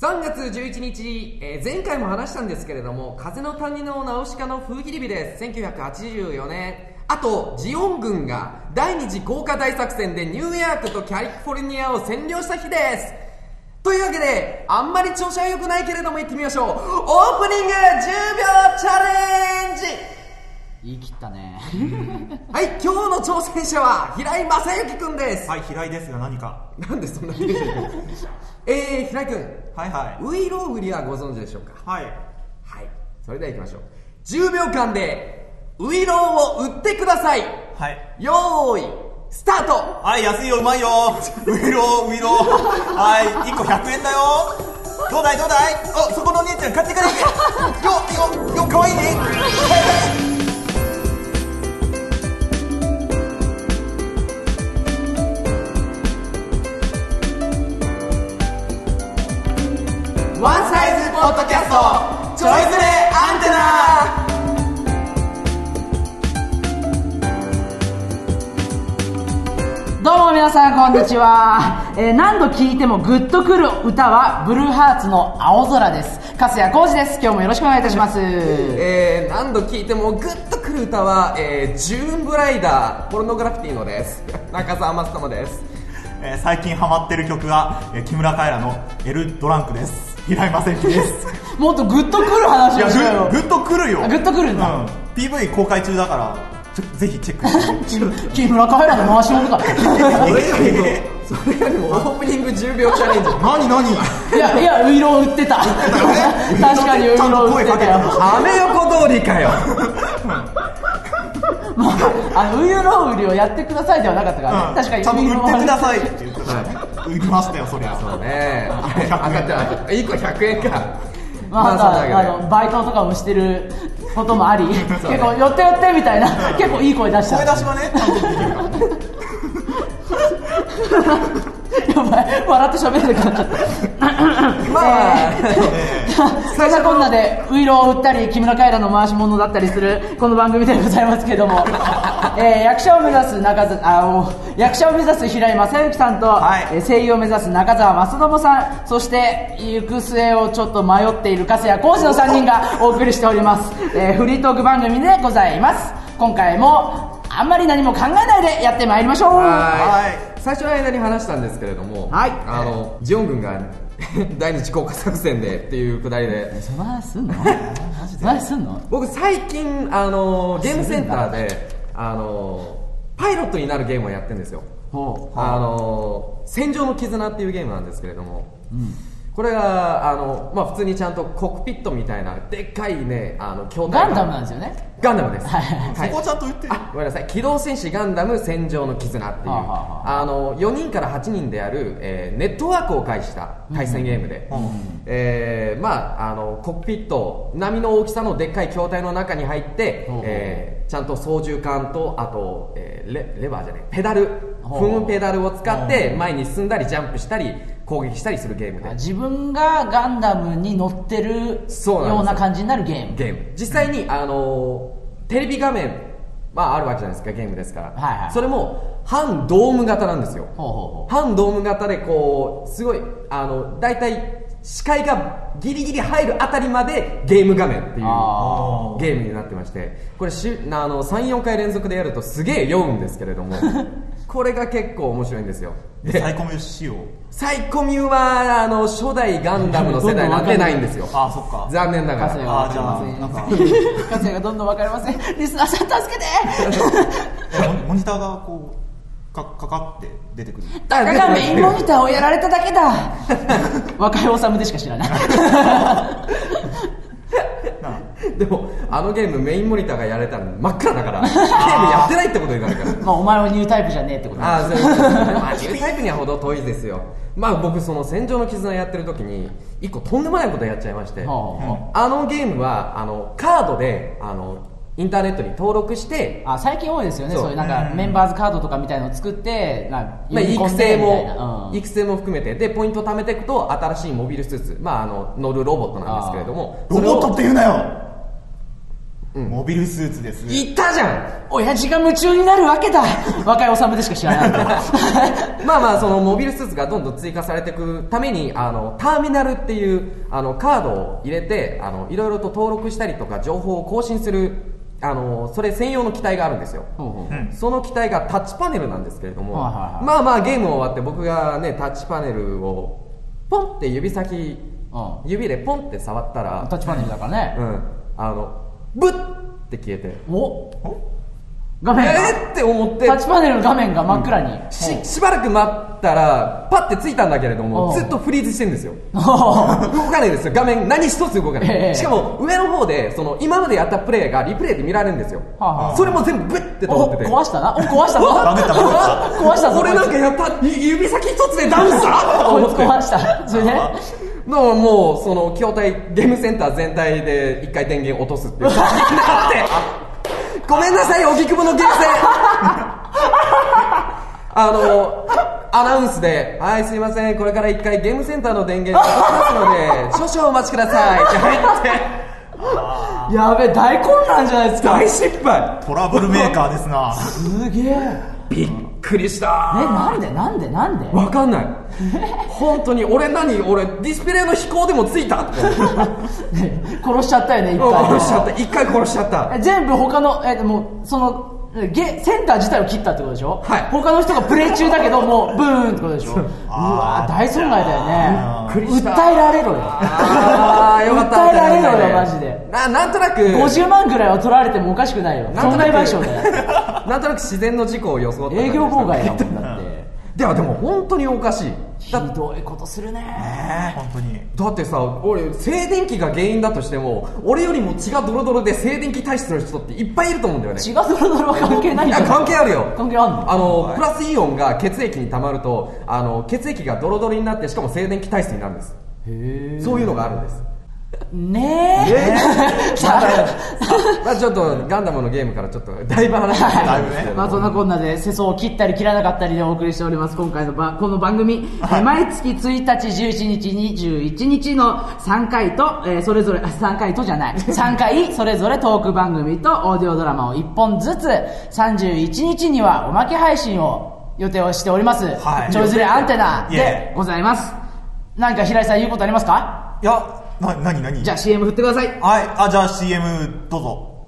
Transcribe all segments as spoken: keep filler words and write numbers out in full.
さんがつじゅういちにち、えー、前回も話したんですけれども、風の谷のナウシカの風切り日です。せんきゅうひゃくはちじゅうよねん、あとジオン軍が第二次降下大作戦でニューヨークとキャリフォルニアを占領した日です。というわけで、あんまり調子は良くないけれども行ってみましょう。オープニングじゅうびょうチャレンジ。 言い切ったねはい、今日の挑戦者は平井正幸くんです。 はい、平井ですが何か。 なんでそんなテンションいくのえー、平井くん、 はいはい、 ウイロウリはご存知でしょうか。 はいはい、それでは行きましょう。じゅうびょうかんでウイロウを売ってください。 はい、 よーいスタート。 はい、安いよ、うまいよ。ウイロウ、ウイロウ。はい、いっこひゃくえんだよ。どうだいどうだい。あ、そこの姉ちゃん買ってかないで。よよよ、かわいいね。 ワンサイズポッドキャストちょいずれアンテナ。 どうも皆さんこんにちは、えー、何度聴いてもグッとくる歌はブルーハーツの青空です。粕谷浩二です。今日もよろしくお願いいたします。 えー、何度聴いてもグッとくる歌は、えー、ジューンブライダーポルノグラフィティのです中澤正智です。 えー、最近ハマってる曲が、えー、木村カエラのエルドランクです。平井正幸ですもっとグッとくる話をしようよ。 グッとくるよ。 グッとくるんだ、 うん、ピーブイ 公開中だからちょぜひチェックして木村カエラの回し物かそれよりもそれよりもオープニングじゅうびょうチャレンジ何何いやいやウイロウ売ってた確かにウイロウ売ってたよ。 アメ横通りかよまあ、あのウイロウ売りをやってくださいではなかったからね、うん、確かにちゃんと売ってくださいって言ってた、はい、売りましたよそりゃ。 そうね、当たった当たった。いっこひゃくえんか。 まあ、まあ、あのバイトとかもしてることもあり、結構寄って寄ってみたいな、結構いい声出した。 声出しはね、ちゃんとできるからね。 やばい、笑って喋れなくなっちゃったまあ、えー、そんなこんなでウイロを売ったり木村カエラの回し物だったりするこの番組でございますけども、えー、役者を目指す中澤あ役者を目指す平井正幸さんと、はい、声優を目指す中澤正智さん、そして行く末をちょっと迷っている粕谷浩二のさんにんがお送りしております、えー、フリートーク番組でございます。今回もあんまり何も考えないでやってまいりましょう。 はい、最初の間に話したんですけれども、はい、あのジオン軍が第二次降下作戦でっていうくだりで、 その話すんのマジで話すんの。 僕最近あのゲームセンターであのパイロットになるゲームをやってるんですよ。ほう、あの戦場の絆っていうゲームなんですけれども、うん、これがあの、まあ、普通にちゃんとコックピットみたいなでっかいね、あの筐体ガンダムなんですよね。 ガンダムです、 はいはい、 そこをちゃんと言ってる。 あ、ごめんなさい、機動戦士ガンダム戦場の絆っていう、はあはあ、あのよにんからはちにんである、えー、ネットワークを介した対戦ゲームで、うんうん、えー、まあ、あのコックピット並みの大きさのでっかい筐体の中に入って、うん、えー、ちゃんと操縦桿とあと、えー、レ, レバーじゃないペダル、踏むペダルを使って前に進んだりジャンプしたり攻撃したりするゲームで、 自分がガンダムに乗ってるような感じになるゲーム。 ゲーム実際に、うん、あのテレビ画面、まあ、あるわけじゃないですか、ゲームですから、はいはい、それも半ドーム型なんですよ。ほうほうほう、半ドーム型でこうすごいあのだいたい視界がギリギリ入るあたりまでゲーム画面っていうゲームになってまして、これしあの さん,よん 回連続でやるとすげえ酔うんですけれどもこれが結構面白いんですよ。 でサイコミュ仕様、 サイコミュはあの初代ガンダムの世代なんてないんですよ。 あ、そっか、 残念ながら。 ああ、じゃあなんか粕谷がどんどん分かりません。リスナーさん助けてモニターがこうかかかって出てくる。 たかがメインモニターをやられただけだ若いおさむでしか知らないでもあのゲームメインモニターがやられたら真っ暗だからゲームやってないってことになるからまあお前はニュータイプじゃねえってことああ、そういうことですね。まあニュータイプにはほど遠いですよ。まあ僕その戦場の絆やってる時に一個とんでもないことやっちゃいまして、はあはあ、あのゲームはあのカードであのインターネットに登録して、 あ、最近多いですよね、そういうなんかメンバーズカードとかみたいのを作ってな、 まあ、育成も、うん、育成も含めてでポイントを貯めていくと新しいモビルスーツ、まあ、あの乗るロボットなんですけれども、 ロボットって言うなようん、モビルスーツです。 言ったじゃん。 親父が夢中になるわけだ。若いおさむでしか知らないまあまあそのモビルスーツがどんどん追加されていくためにあのターミナルっていうあのカードを入れてあのいろいろと登録したりとか情報を更新するあのそれ専用の機体があるんですよ、うん、その機体がタッチパネルなんですけれども、はいはいはい、まあまあゲーム終わって僕がねタッチパネルをポンって指先、うん、指でポンって触ったらタッチパネルだからね、 うん、あのブッって消えてお画面がえーって思ってタッチパネルの画面が真っ暗に、うん、 し, しばらく待ったらパッてついたんだけれどもずっとフリーズしてるんですよ動かないですよ画面何一つ動かない、えー、しかも上の方でその今までやったプレイがリプレイで見られるんですよ、はあはあ、それも全部ブッて通ってて壊したなお壊したぞ壊したぞ俺なんかやった指先一つでダウンしたこいつ壊したそれでのもうその筐体ゲームセンター全体で一回電源落とすっていう感じになってごめんなさい荻窪のゲームセンあのアナウンスではいすいませんこれから一回ゲームセンターの電源落としますので少々お待ちくださいって入ってやべえ大混乱じゃないですか大失敗トラブルメーカーですなすげえびっくりしたえなんでなんでなんでわかんない本当に俺何俺ディスプレイの飛行でもついたって殺しちゃったよね一回殺しちゃった一回殺しちゃった全部他のえもうそのゲセンター自体を切ったってことでしょ、 はい、 他の人がプレイ中だけどもうブーンってことでしょうわ大損害だよね訴えられろよああよかった訴えられろよマジでななんとなくごじゅうまんぐらいは取られてもおかしくないよ損害賠償だよなんとなく自然の事故を装った営業妨害だもんだってではでも本当におかしいひどいことするねね本当にだってさ俺静電気が原因だとしても俺よりも血がドロドロで静電気体質の人っていっぱいいると思うんだよね血がドロドロは関係ないよいや関係あるよ関係あるのあのプラスイオンが血液に溜まるとあの血液がドロドロになってしかも静電気体質になるんですへそういうのがあるんですねえねまあちょっとガンダムのゲームからちょっとだいぶ話してたんですけど、 まあそんなこんなで世相を切ったり切らなかったりでお送りしております今回のばこの番組、はい、毎月ついたちじゅういちにちにじゅういちにちのさんかいと、えー、それぞれさんかいとじゃないさんかいそれぞれトーク番組とオーディオドラマをいっぽんずつさんじゅういちにちにはおまけ配信を予定をしております、はい、ちょいずれアンテナでございます。何か平井さん言うことありますか？ いやな、なになにじゃあ シーエム 振ってください。 はい、あ、じゃあ シーエム どうぞ。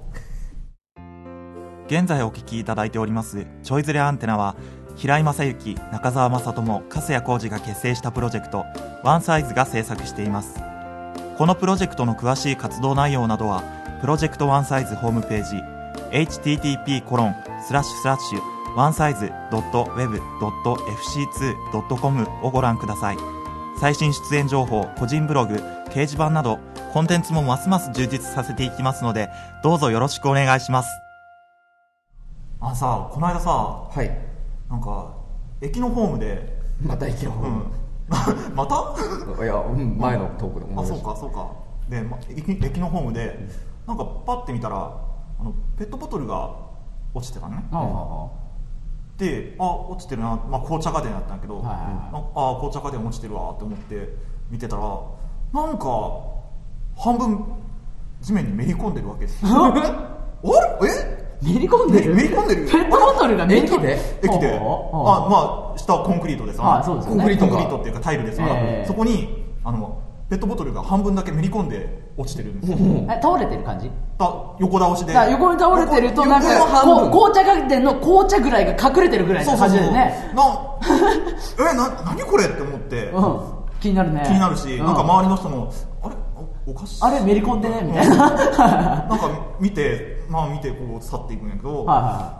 現在お聞きいただいておりますちょいずれアンテナは平井正幸、中澤正智、粕谷浩二が結成したプロジェクトワンサイズが制作しています。このプロジェクトの詳しい活動内容などはプロジェクトワンサイズホームページ エイチティーティーピーコロンスラッシュスラッシュワンサイズドットウェブドットエフシーツードットコム をご覧ください。最新出演情報、個人ブログ、掲示板などコンテンツもますます充実させていきますのでどうぞよろしくお願いします。あのさ、この間さ、 はい、 なんか駅のホームでまた駅のホーム、 うん、またいや、うん、前のトークでもあ、そうかそうかで、ま、駅, 駅のホームでなんかパッて見たらあのペットボトルが落ちてたのね、うん、で、あ、落ちてるな、まあ、紅茶家電だったんだけど、はいはいはい、あ、紅茶家電落ちてるわって思って見てたらなんか半分地面にめり込んでるわけですよあれえめり込んでるめり込んでるペットボトルがめり込んでる駅であ、まあ、下はコンクリートでさ、 そうですね、 コンクリートコンクリートっていうかタイルでさ、えー、そこにあのペットボトルが半分だけめり込んで落ちてるんですよ倒れてる感じだ横倒しで横に倒れてるとなんか紅茶家電の紅茶ぐらいが隠れてるぐらいの感じだよね。 なえな何これって思って、うん、 気になるね。 気になるし、うん、なんか周りの人もあれおかしいあれめり込んでねみたいな、うん、なんか見てまあ見てこう去っていくんやけど、はいはい、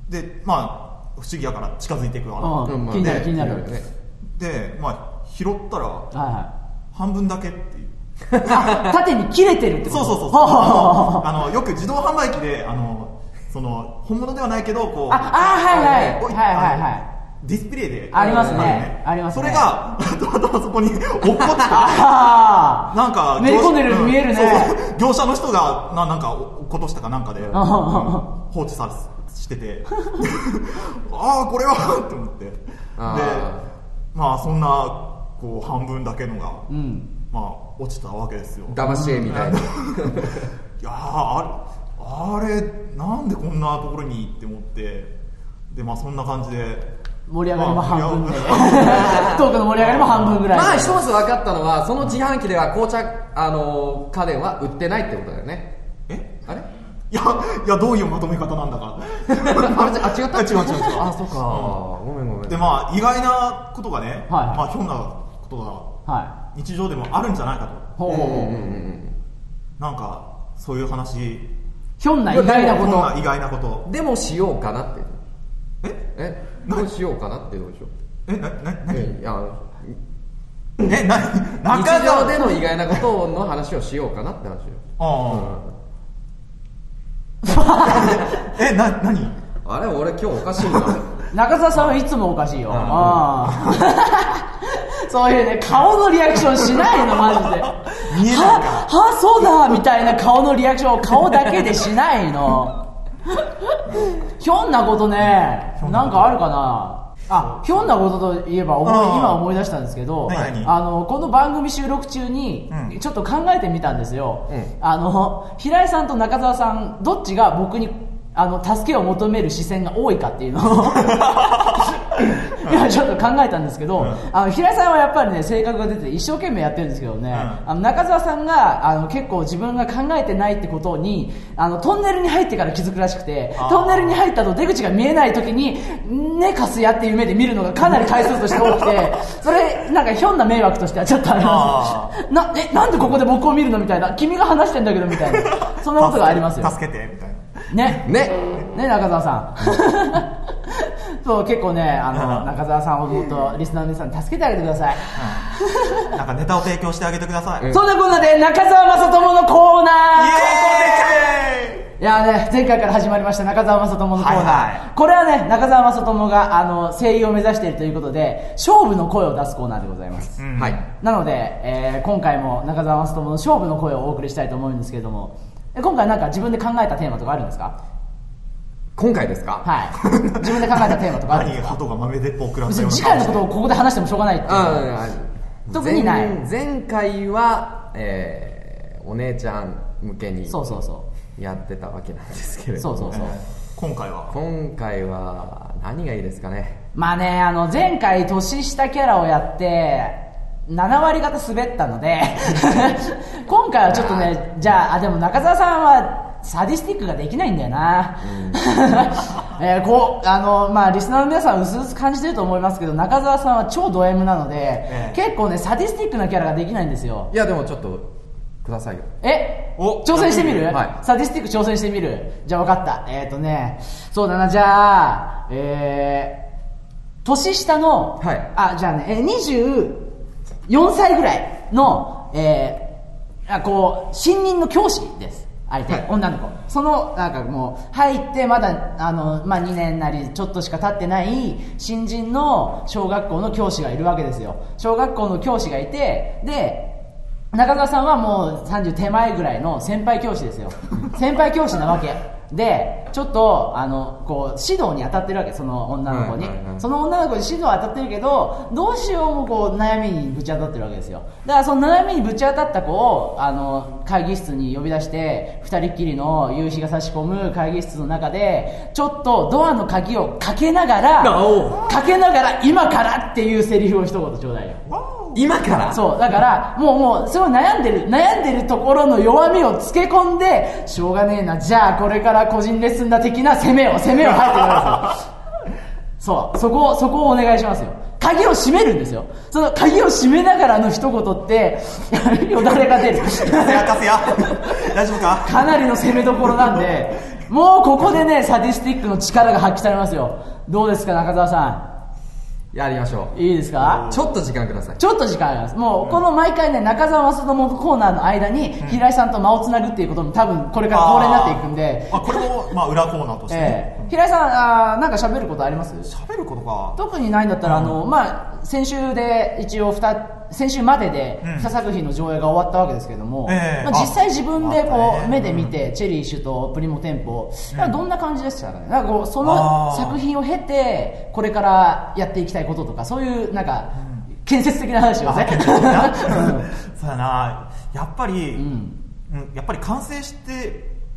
でまあ不思議やから近づいていくわ、 うん、気になる気になるでまあ拾ったら、はいはい、半分だけっていう縦に切れてるってこと。 そうそうそうそうあのあのよく自動販売機であのその本物ではないけどこうああはいはいはいはいはいディスプレイでありますね、ねありますね。 それがたまたまそこに落っこってたなんかめり込んでるように見えるね、 うん、そうそう業者の人がななんか落っことしたかなんかで、うん、放置さしててああこれはって思ってでまあそんなこう半分だけのが、うんまあ、落ちたわけですよ。 騙し絵みたいな。いやああれなんでこんなところにって思って、でまあそんな感じで盛り上がりも半分で、まあ、トークの盛り上がりも半分ぐらい。 まあ一つ分かったのは、その自販機では紅茶、あのー、家電は売ってないってことだよね。 えあれいやいやどういうまとめ方なんだかあれあ違った違う違う違うあそうか、うん、ごめんごめん。 でまあ意外なことがね、はい、まあひょんなことが、はい、日常でもあるんじゃないかと。ほうほうほう、うんうん、なんかそういう話、 ひょんな意外なこと、 ひょんな意外なことでもしようかなって。 ええどうしようかなってどうでしょう。 えなな何いやえな日常での意外なことの話をしようかなって話よ。ああ、うん、えな何あれ俺今日おかしいな中澤さんはいつもおかしいよ。ああそういうね顔のリアクションしないのマジで。 見えないかははそうだみたいな顔のリアクションを顔だけでしないのひょんなことね、なんかあるかなあ、ひょんなことといえば思い今思い出したんですけど、あのこの番組収録中にちょっと考えてみたんですよ、うん、あの平井さんと中澤さんどっちが僕にあの助けを求める視線が多いかっていうのをいやちょっと考えたんですけど、うん、あの平井さんはやっぱりね性格が出て一生懸命やってるんですけどね、うん、あの中澤さんがあの結構自分が考えてないってことにあのトンネルに入ってから気づくらしくて、トンネルに入ったと出口が見えない時にねカスやっていう目で見るのがかなり回数として多くてそれなんかひょんな迷惑としてはちょっとありますなえなんでここで僕を見るのみたいな、君が話してんだけどみたいなそんなことがありますよ。 助けてみたいなねねね中澤さんそう結構ねあの中澤さんをもっとリスナーの皆さんに助けてあげてください、 うん、なんかネタを提供してあげてください、 うん、そんなこんなで中澤正智のコーナー、イエーイ。いやね前回から始まりました中澤正智のコーナー、はいはい、これはね中澤正智があの声優を目指しているということで勝負の声を出すコーナーでございます、うん、はい、なので、えー、今回も中澤正智の勝負の声をお送りしたいと思うんですけれども、今回なんか自分で考えたテーマとかあるんですか？ 今回ですか？ はい。自分で考えたテーマとかあるんですか？ 何鳩が豆鉄砲を食らったような。 次回のことをここで話してもしょうがないっていう。 あ特にない。 前回は、えー、お姉ちゃん向けにそうそうそうやってたわけなんですけれども、 そうそうそう。 今回は今回は何がいいですかね。 まあね、あの前回年下キャラをやってなな割方滑ったので今回はちょっとね、じゃあ、あでも中澤さんはサディスティックができないんだよな、うんえー、こうあの、まあ、リスナーの皆さんうすうす感じてると思いますけど中澤さんは超ド M なので、ええ、結構ねサディスティックなキャラができないんですよ。 いやでもちょっとくださいよ。 えお挑戦してみる、はい、サディスティック挑戦してみる。じゃあ分かった。えっ、ー、とねそうだな、じゃあえー、年下の、はい、あじゃあね、えー、にじゅうよんさいぐらいの、えー、あこう新任の教師です相手、はい、女の子。そのなんかもう入ってまだあの、まあ、にねんなりちょっとしか経ってない新人の小学校の教師がいるわけですよ。小学校の教師がいて、で中澤さんはもうさんじゅう手前ぐらいの先輩教師ですよ先輩教師なわけで、ちょっとあのこう指導に当たってるわけ、その女の子に、はいはいはい、その女の子に指導当たってるけどどうしようもこう悩みにぶち当たってるわけですよ。だからその悩みにぶち当たった子をあの会議室に呼び出してふたりっきりの夕日が差し込む会議室の中でちょっとドアの鍵をかけながらかけながら今からっていうセリフを一言ちょうだいよ。 今からそうだからもうもうすごい悩んでる悩んでるところの弱みをつけ込んでしょうがねえな、じゃあこれから個人レッスンだ的な攻めを攻めを入ってくださいそうそこをそこをお願いしますよ。鍵を閉めるんですよ。その鍵を閉めながらの一言ってよだれが出るかせやかせや大丈夫か。 かなりの攻めどころなんでもうここでねサディスティックの力が発揮されますよ。どうですか中澤さん、 やりましょう。 いいですか。 ちょっと時間ください。 ちょっと時間あります。もうこの毎回ね中澤正智コーナーの間に平井さんと間をつなぐっていうことも多分これから恒例になっていくんで、 ああこれもまあ裏コーナーとして、 えー、平井さんあなんか喋ることあります？ 喋ることか特にないんだったら、うん、あのまあ先週で一応2先週まででに作品の上映が終わったわけですけれども、うんえーまあ、実際自分でこう目で見て、うん、チェリッシュとプリモテンポ、うん、どんな感じでしたかね。なんかこうその作品を経てこれからやっていきたいこととかそういうなんか建設的な話をねそうやなやっぱり、うん、やっぱり完成して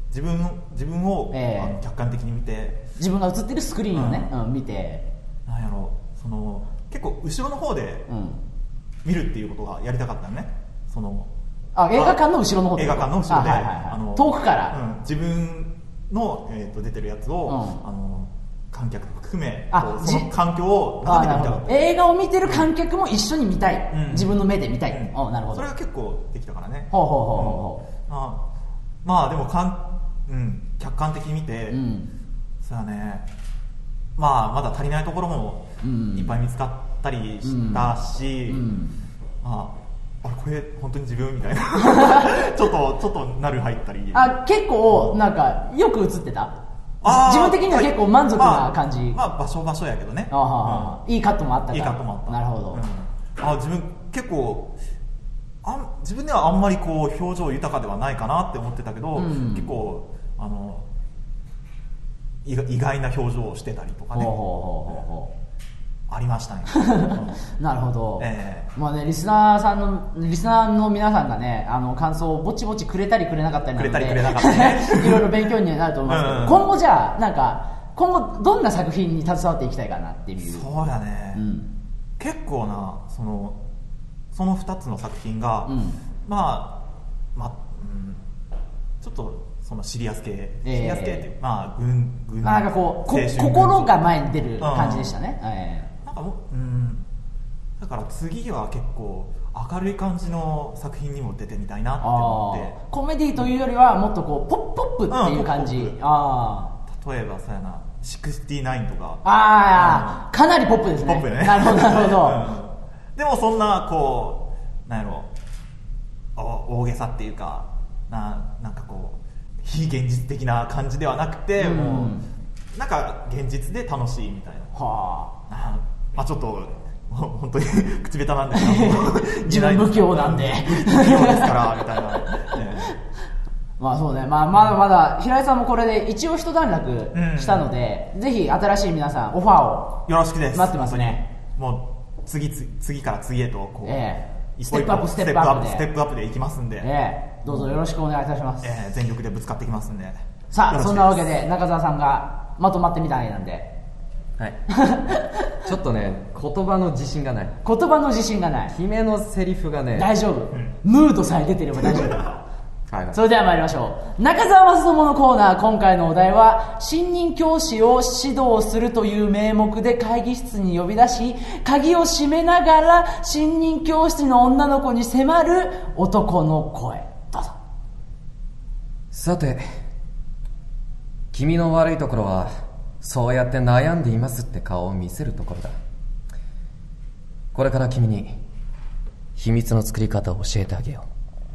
自分の自分を、えー、あの客観的に見て、 自分が映ってるスクリーンをね、うんうん、見て、 なんやろその結構後ろの方で見るっていうことがやりたかったのね。そのあ映画館の後ろの方で映画館の後ろで、はいはいはい、 あの遠くから、 うん、自分の、えー、と出てるやつを、うん、あの観客含めその環境を眺めてみたかった。 映画を見てる観客も一緒に見たい、うん、自分の目で見たい、 うんおなるほど。 それが結構できたからね。 ほうほうほうほう、うん、あまあでもかん、うん、客観的に見て、うん、そうだね、まあまだ足りないところもいっぱい見つかったりしたし、うんうん、まああれこれ本当に自分みたいなちょっとちょっとなる入ったり、 あ結構なんかよく映ってた。自分的には結構満足な感じ。 まあ、まあ、場所場所やけどね。 あ、うん、いいカットもあったから。 いいカットもあった。 なるほど、 うん、あ自分結構あん自分ではあんまりこう表情豊かではないかなって思ってたけど、うん、結構あの意外な表情をしてたりとかね。ほうほうほうほうありましたね。 なるほど、えーまあね、リスナーさんのリスナーの皆さんがねあの感想をぼちぼちくれたりくれなかったりなので、くれたりくれなかったりねいろいろ勉強にはなると思いますけど、うんうん、今後じゃあなんか今後どんな作品に携わっていきたいかなっていう。 そうだね、うん、結構なそのそのふたつの作品が、うん、まあ、まあうん、ちょっとそのシリアス系、えー、シリアス系ってまあ軍軍なんかこうこ心が前に出る感じでしたね、うんえーなんかもう、うん、だから次は結構明るい感じの作品にも出てみたいなって思って。 コメディというよりはもっとこうポップポップっていう感じ、うん、あ例えばそうやなろくじゅうきゅうとかああ、うん、かなりポップですね。 ポップね。 なるほどなるほど、うん、 でもそんなこうなんやろ大げさっていうか な, なんかこう非現実的な感じではなくて、うん、もうなんか現実で楽しいみたいな。はあまあ、ちょっと本当に口下手なんですけど自分不器用なんで不器用ですからみたいな、ね、 まあそうね、まあ、まだまだ平井さんもこれで一応一段落したので、うん、ぜひ新しい皆さんオファーをよろしくです。 待ってますね。 もう 次, 次から次へとこう、えー、ステップアップステップアップでステップアップでいきますんで、 えー、どうぞよろしくお願いいたします、 えー、全力でぶつかってきますんで。 さあそんなわけで中澤さんがまとまってみたいなんで、 はいちょっとね言葉の自信がない。 言葉の自信がない。 決めのセリフがね大丈夫、うん、ムードさえ出てれば大丈夫はい、はい、それでは参りましょう。中澤正智のコーナー、今回のお題は新任教師を指導するという名目で会議室に呼び出し鍵を閉めながら新任教師の女の子に迫る男の声。どうぞ。 さて君の悪いところはそうやって悩んでいますって顔を見せるところだ。これから君に秘密の作り方を教えてあげよ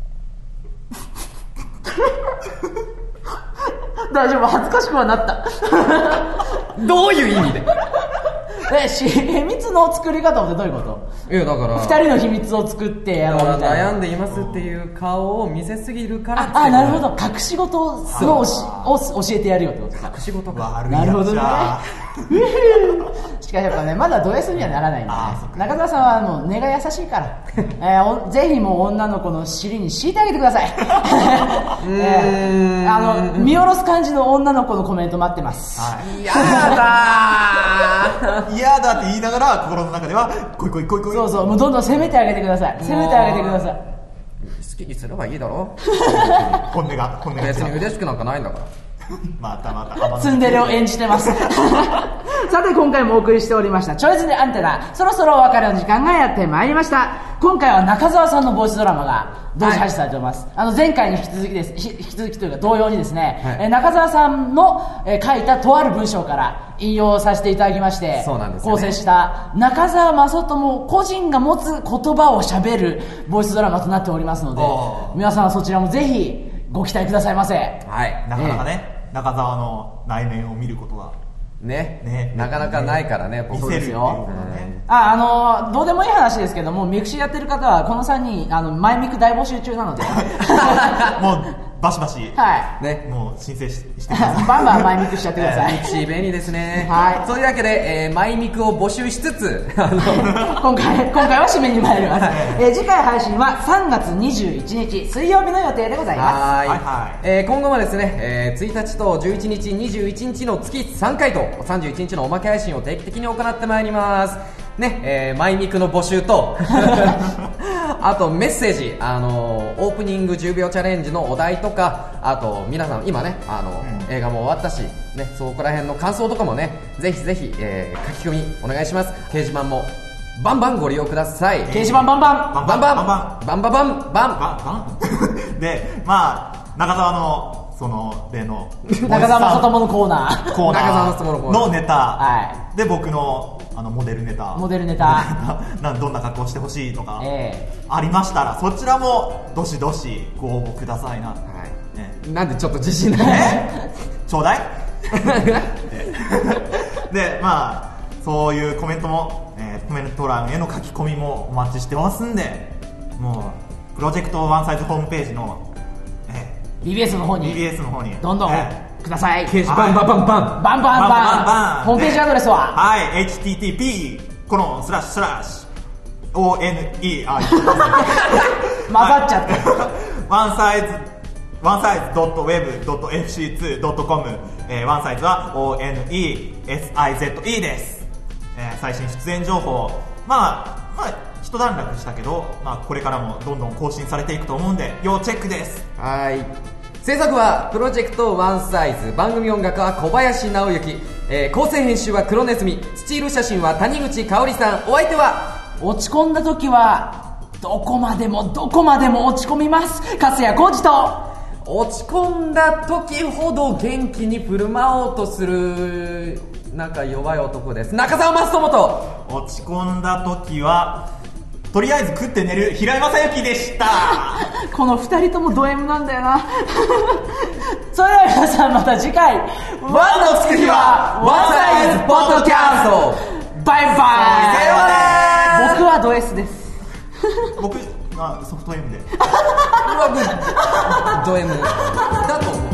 う大丈夫、恥ずかしくはなったどういう意味でえ秘密の作り方ってどういうこと？ いやだからふたりの秘密を作ってやろうみたいな。 悩んでいますっていう顔を見せすぎるから。 ああ、なるほど、隠し事のを教えてやるよってことか。 隠し事か。 悪いやつ。なるほどねしかしやっぱねまだド S にはならないんで、ね、中澤さんはもう根が優しいから、えー、ぜひもう女の子の尻に敷いてあげてくださいえー、あの見下ろす感じの女の子のコメント待ってます、 はい、やだー嫌だって言いながら心の中では来い来い来い来い。 そうそう、もうどんどん攻めてあげてください。攻めてあげてください。 好きにすればいいだろ本音が本音が別に嬉しくなんかないんだからまたまたツンデレを演じてますさて今回もお送りしておりましたちょいずれアンテナ、そろそろお別れの時間がやってまいりました。今回は中澤さんのボイスドラマが同時配信されております、はい、あの前回に引き続きです引き続きというか同様にですね、はい、え中澤さんの、え書いたとある文章から引用させていただきまして、 そうなんですよね、 構成した中澤正智個人が持つ言葉をしゃべるボイスドラマとなっておりますので、皆さんそちらもぜひご期待くださいませ。 はい、なかなかね、えー、中澤の内面を見ることがね、ね、なかなかないからね、 見せるっていうことね。あ、あのどうでもいい話ですけども、ミクシーやってる方はこのさんにんあのマイミク大募集中なのでもうバシバシ、 はい、 ね、もう申請 し, してください。 バンバンマイミクしちゃってください。 ミクシー便利ですね。 はい。 そういうわけで、えー、マイミクを募集しつつ、あの今回今回は締めに参ります。えー、次回配信はさんがつにじゅういちにち水曜日の予定でございます。 はい、はい、えー、今後もですね、えー、ついたちとじゅういちにち、にじゅういちにちの月さんかいとさんじゅういちにちのおまけ配信を定期的に行ってまいりますね。えー、マイミクの募集とあとメッセージ、あのー、オープニングじゅうびょうチャレンジのお題とか、あと皆さん今ね、あのーうん、映画も終わったし、ね、そこら辺の感想とかもね、ぜひぜひ、えー、書き込みお願いします。掲示板もバンバンご利用ください。 掲示板バンバンバンバンバンバンバンバンバンバンバンで、まあ中澤のその例の中澤正友のコーナーコーナーのネタ、 はい、 で僕のあのモデルネタモデルネタなどんな格好してほしいとか、 えー、ありましたらそちらもどしどしご応募くださいな、はいね、なんでちょっと自信ないちょうだいでまあそういうコメントも、えー、コメント欄への書き込みもお待ちしてますんで、もうプロジェクトワンサイズホームページの、 えー、ビービーエス の方にビービーエス の方にどんどん、えー、ください。 掲示板バンバンバンバンバンバンバンホームページアドレスは、 はい、エイチティーティーピー コロンスラッシュスラッシュ オーエヌイー あ混ざっちゃってワンサイズワンサイズ ドットウェブ ドットエフシーツー ドットコム、えー、ワンサイズは オーエヌイーエスアイゼットイー です。えー、最新出演情報、まあまあ一段落したけど、まあ、これからもどんどん更新されていくと思うんで要チェックです。 はい。制作はプロジェクトワンサイズ、番組音楽は小林直之、えー、構成編集は黒ネズミ、スチール写真は谷口香織さん。お相手は落ち込んだ時はどこまでもどこまでも落ち込みます粕谷浩二と、 落ち込んだ時ほど元気に振る舞おうとするなんか弱い男です。中澤正友と、 落ち込んだ時はとりあえず食って寝る平井正幸でしたこのふたりともド M なんだよなそれでは皆さんまた次回、ワンのつく日はワンサイズポッドキャスト、 バイバイ、 さようなら。 僕はド S です僕はソフト M でド M だと思う